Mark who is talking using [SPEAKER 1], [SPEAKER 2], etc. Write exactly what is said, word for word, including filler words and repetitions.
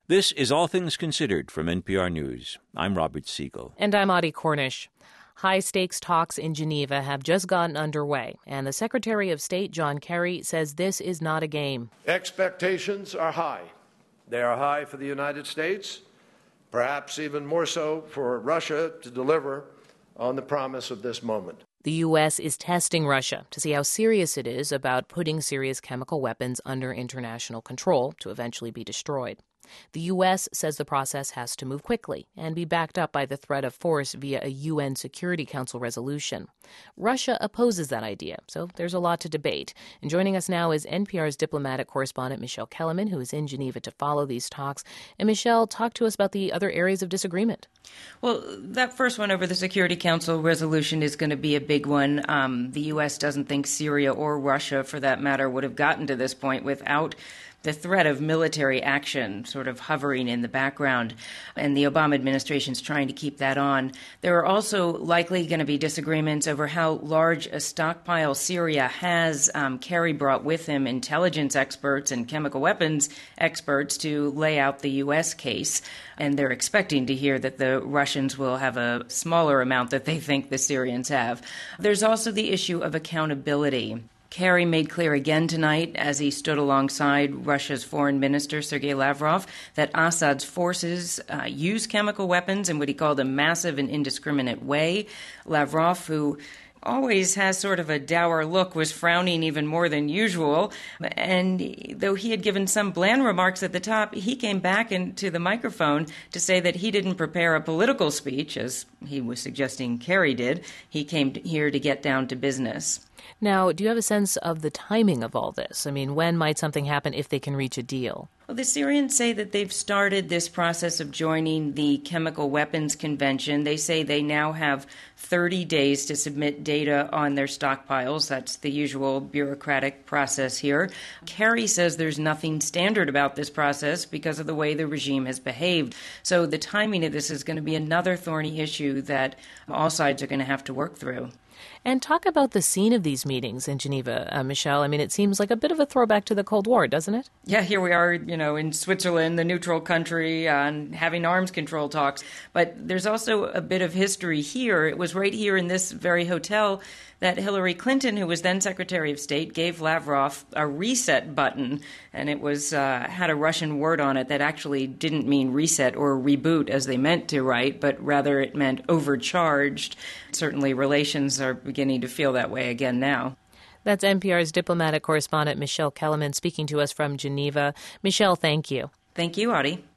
[SPEAKER 1] This is All Things Considered from N P R News. I'm Robert Siegel.
[SPEAKER 2] And I'm Audie Cornish. High-stakes talks in Geneva have just gotten underway, and the Secretary of State, John Kerry, says this is not a game.
[SPEAKER 3] Expectations are high. They are high for the United States, perhaps even more so for Russia to deliver on the promise of this moment.
[SPEAKER 2] The U S is testing Russia to see how serious it is about putting serious chemical weapons under international control to eventually be destroyed. The U S says the process has to move quickly and be backed up by the threat of force via a U N Security Council resolution. Russia opposes that idea, so there's a lot to debate. And joining us now is N P R's diplomatic correspondent Michelle Kellerman, who is in Geneva to follow these talks. And Michelle, talk to us about the other areas of disagreement.
[SPEAKER 4] Well, that first one over the Security Council resolution is going to be a big one. Um, the U S doesn't think Syria or Russia, for that matter, would have gotten to this point without the threat of military action sort of hovering in the background, and the Obama administration's trying to keep that on. There are also likely going to be disagreements over how large a stockpile Syria has. Um, Kerry brought with him intelligence experts and chemical weapons experts to lay out the U S case, and they're expecting to hear that the Russians will have a smaller amount that they think the Syrians have. There's also the issue of accountability. Kerry made clear again tonight, as he stood alongside Russia's foreign minister, Sergei Lavrov, that Assad's forces uh, use chemical weapons in what he called a massive and indiscriminate way. Lavrov, who always has sort of a dour look, was frowning even more than usual. And though he had given some bland remarks at the top, he came back into the microphone to say that he didn't prepare a political speech, as he was suggesting Kerry did. He came here to get down to business.
[SPEAKER 2] Now, do you have a sense of the timing of all this? I mean, when might something happen if they can reach a deal?
[SPEAKER 4] Well, the Syrians say that they've started this process of joining the Chemical Weapons Convention. They say they now have thirty days to submit data on their stockpiles. That's the usual bureaucratic process here. Kerry says there's nothing standard about this process because of the way the regime has behaved. So the timing of this is going to be another thorny issue that all sides are going to have to work through.
[SPEAKER 2] And talk about the scene of these meetings in Geneva, uh, Michelle. I mean, it seems like a bit of a throwback to the Cold War, doesn't it?
[SPEAKER 4] Yeah, here we are, you know, in Switzerland, the neutral country, uh, and having arms control talks. But there's also a bit of history here. It was right here in this very hotel that Hillary Clinton, who was then Secretary of State, gave Lavrov a reset button, and it was uh, had a Russian word on it that actually didn't mean reset or reboot as they meant to write, but rather it meant overcharged. Certainly relations are beginning to feel that way again now.
[SPEAKER 2] That's N P R's diplomatic correspondent Michelle Kellerman speaking to us from Geneva. Michelle, thank you.
[SPEAKER 4] Thank you, Audie.